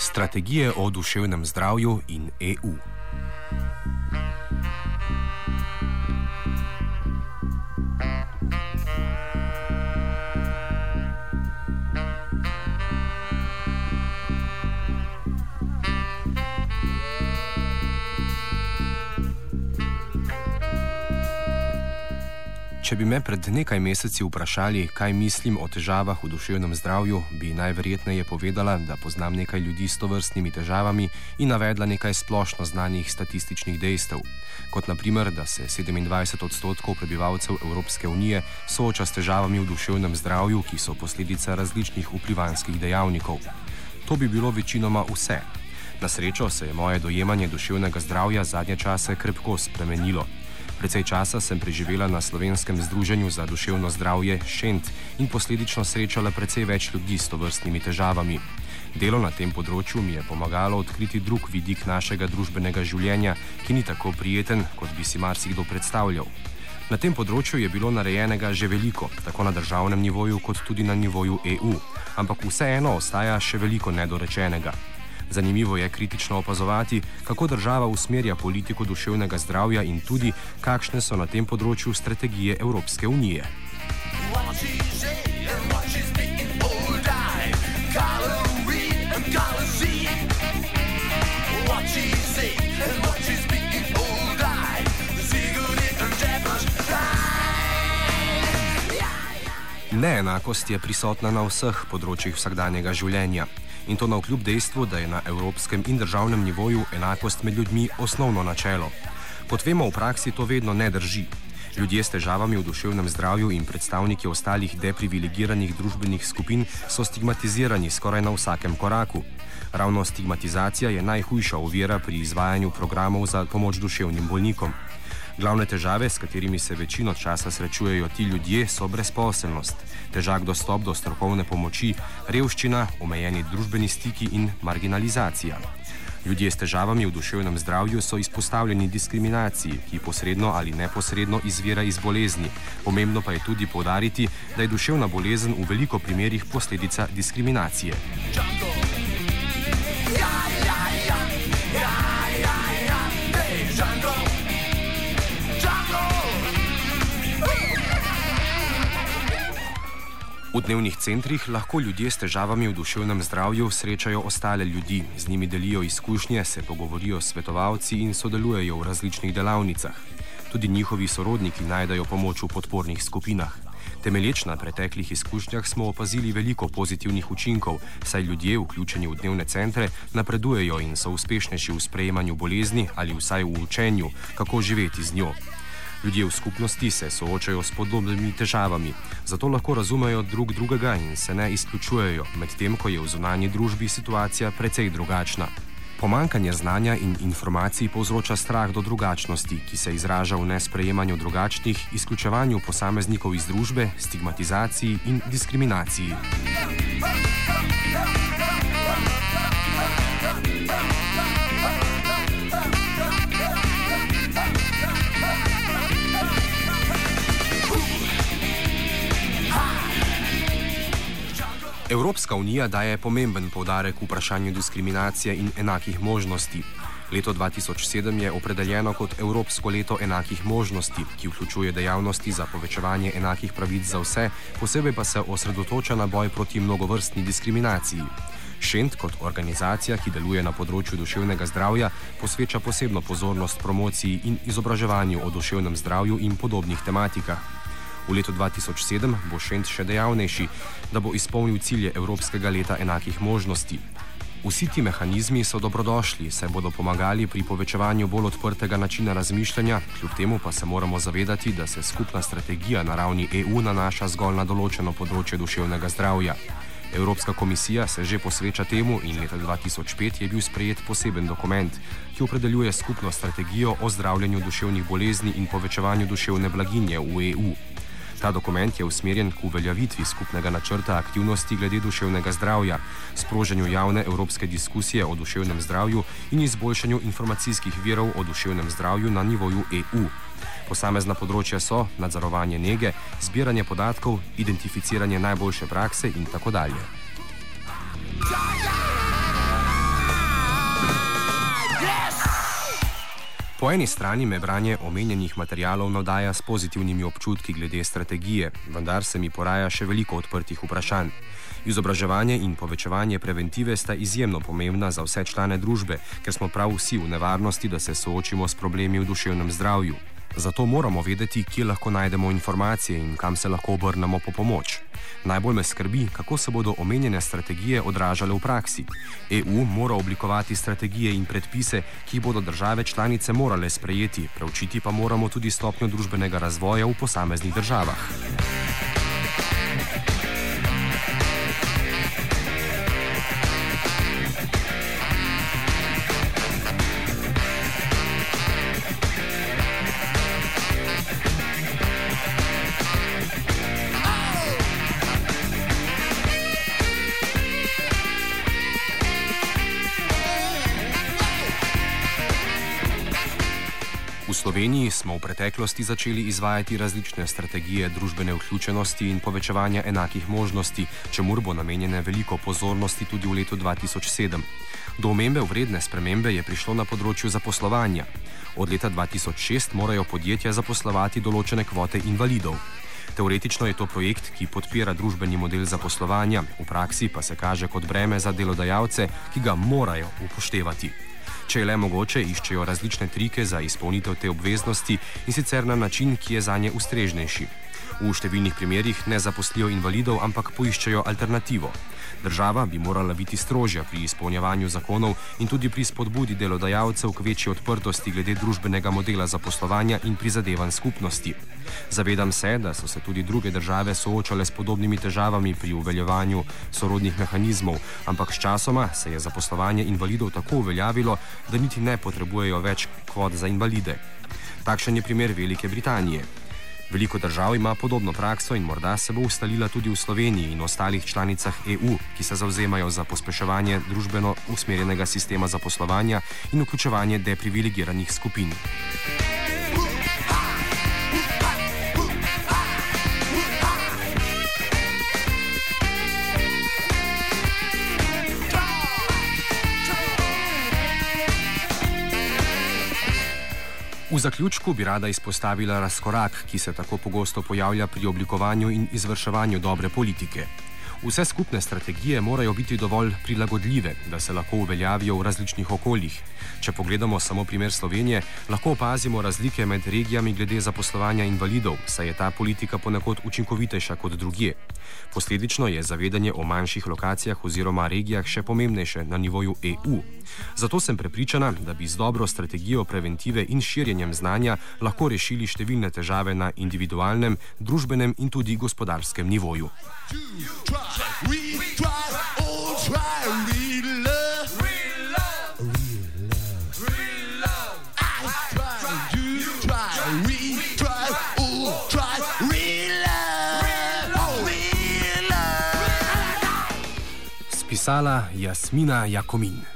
Strategije o duševnem zdravju in EU. Če bi me pred nekaj meseci vprašali, kaj mislim o težavah v duševnem zdravju, bi najverjetneje povedala, da poznam nekaj ljudi s tovrstnimi težavami in navedla nekaj splošno znanih statističnih dejstev. Kot naprimer, da se 27% prebivalcev Evropske unije sooča s težavami v duševnem zdravju, ki so posledica različnih vplivanskih dejavnikov. To bi bilo večinoma vse. Na srečo se je moje dojemanje duševnega zdravja zadnje čase krepko spremenilo. Precej časa sem preživela na Slovenskem združenju za duševno zdravje Šent in posledično srečala precej več ljudi s tovrstnimi težavami. Delo na tem področju mi je pomagalo odkriti drug vidik našega družbenega življenja, ki ni tako prijeten, kot bi si marsikdo predstavljal. Na tem področju je bilo narejenega že veliko, tako na državnem nivoju kot tudi na nivoju EU, ampak vseeno ostaja še veliko nedorečenega. Zanimivo je kritično opazovati, kako država usmerja politiko duševnega zdravja in tudi, kakšne so na tem področju strategije Evropske unije. Neenakost je prisotna na vseh področjih vsakdanjega življenja. In to navkljub dejstvu, da je na evropskem in državnem nivoju enakost med ljudmi osnovno načelo. Kot vemo, v praksi to vedno ne drži. Ljudje s težavami v duševnem zdravju in predstavniki ostalih deprivilegiranih družbenih skupin so stigmatizirani skoraj na vsakem koraku. Ravno stigmatizacija je najhujša ovira pri izvajanju programov za pomoč duševnim bolnikom. Glavne težave, s katerimi se večino časa srečujejo ti ljudje, so brezposelnost, težak dostop do strokovne pomoči, revščina, omejeni družbeni stiki in marginalizacija. Ljudje s težavami v duševnem zdravju so izpostavljeni diskriminaciji, ki posredno ali neposredno izvira iz bolezni. Pomembno pa je tudi poudariti, da je duševna bolezen v veliko primerih posledica diskriminacije. V dnevnih centrih lahko ljudje s težavami v duševnem zdravju srečajo ostale ljudi, z njimi delijo izkušnje, se pogovorijo s svetovalci in sodelujejo v različnih delavnicah. Tudi njihovi sorodniki najdejo pomoč v podpornih skupinah. Temelječ na preteklih izkušnjah smo opazili veliko pozitivnih učinkov, saj ljudje, vključeni v dnevne centre, napredujejo in so uspešnejši v sprejemanju bolezni ali vsaj v učenju, kako živeti z njo. Ljudje v skupnosti se soočajo s podobnimi težavami, zato lahko razumejo drug drugega in se ne izključujejo, medtem ko je v zunanji družbi situacija precej drugačna. Pomanjkanje znanja in informacij povzroča strah do drugačnosti, ki se izraža v nesprejemanju drugačnih, izključevanju posameznikov iz družbe, stigmatizaciji in diskriminaciji. Evropska unija daje pomemben poudarek vprašanju diskriminacije in enakih možnosti. Leto 2007 je opredeljeno kot Evropsko leto enakih možnosti, ki vključuje dejavnosti za povečevanje enakih pravic za vse, posebej pa se osredotoča na boj proti mnogovrstni diskriminaciji. Šent kot organizacija, ki deluje na področju duševnega zdravja, posveča posebno pozornost promociji in izobraževanju o duševnem zdravju in podobnih tematikah. V letu 2007 bo Šent še dejavnejši, da bo izpolnil cilje Evropskega leta enakih možnosti. Vsi ti mehanizmi so dobrodošli, saj bodo pomagali pri povečevanju bolj odprtega načina razmišljanja, kljub temu pa se moramo zavedati, da se skupna strategija na ravni EU nanaša zgolj na določeno področje duševnega zdravja. Evropska komisija se že posveča temu in leta 2005 je bil sprejet poseben dokument, ki opredeljuje skupno strategijo o zdravljenju duševnih bolezni in povečevanju duševne blaginje v EU. Ta dokument je usmerjen k uveljavitvi skupnega načrta aktivnosti glede duševnega zdravja, sprožanju javne evropske diskusije o duševnem zdravju in izboljšanju informacijskih virov o duševnem zdravju na nivoju EU. Posamezna področja so nadzorovanje nege, zbiranje podatkov, identificiranje najboljše prakse in tako dalje. Po eni strani me branje omenjenih materialov navdaja s pozitivnimi občutki glede strategije, vendar se mi poraja še veliko odprtih vprašanj. Izobraževanje in povečevanje preventive sta izjemno pomembna za vse člane družbe, ker smo prav vsi v nevarnosti, da se soočimo s problemi v duševnem zdravju. Zato moramo vedeti, kje lahko najdemo informacije in kam se lahko obrnemo po pomoč. Najbolj me skrbi, kako se bodo omenjene strategije odražale v praksi. EU mora oblikovati strategije in predpise, ki jih bodo države članice morale sprejeti, preučiti pa moramo tudi stopnjo družbenega razvoja v posameznih državah. V Sloveniji smo v preteklosti začeli izvajati različne strategije družbene vključenosti in povečevanja enakih možnosti, čemur bo namenjene veliko pozornosti tudi v letu 2007. Do omembe vredne spremembe je prišlo na področju zaposlovanja. Od leta 2006 morajo podjetja zaposlovati določene kvote invalidov. Teoretično je to projekt, ki podpira družbeni model zaposlovanja, v praksi pa se kaže kot breme za delodajalce, ki ga morajo upoštevati. Če je le mogoče, iščejo različne trike za izpolnitev te obveznosti in sicer na način, ki je zanje ustreznejši. V številnih primerjih ne zaposlijo invalidov, ampak poiščejo alternativo. Država bi morala biti strožja pri izpolnjevanju zakonov in tudi pri spodbudi delodajalcev k večji odprtosti glede družbenega modela zaposlovanja in prizadevanj skupnosti. Zavedam se, da so se tudi druge države soočale s podobnimi težavami pri uveljevanju sorodnih mehanizmov, ampak sčasoma se je zaposlovanje invalidov tako uveljavilo, da niti ne potrebujejo več kvot za invalide. Takšen je primer Velike Britanije. Veliko držav ima podobno prakso in morda se bo ustalila tudi v Sloveniji in ostalih članicah EU, ki se zavzemajo za pospeševanje družbeno usmerjenega sistema zaposlovanja in vključevanje deprivilegiranih skupin. V zaključku bi rada izpostavila razkorak, ki se tako pogosto pojavlja pri oblikovanju in izvrševanju dobre politike. Vse skupne strategije morajo biti dovolj prilagodljive, da se lahko uveljavijo v različnih okoljih. Če pogledamo samo primer Slovenije, lahko opazimo razlike med regijami glede zaposlovanja invalidov, saj je ta politika ponekod učinkovitejša kot drugje. Posledično je zavedanje o manjših lokacijah oziroma regijah še pomembnejše na nivoju EU. Zato sem prepričana, da bi z dobro strategijo preventive in širjenjem znanja lahko rešili številne težave na individualnem, družbenem in tudi gospodarskem nivoju. Spisala Jasmina Jakomin.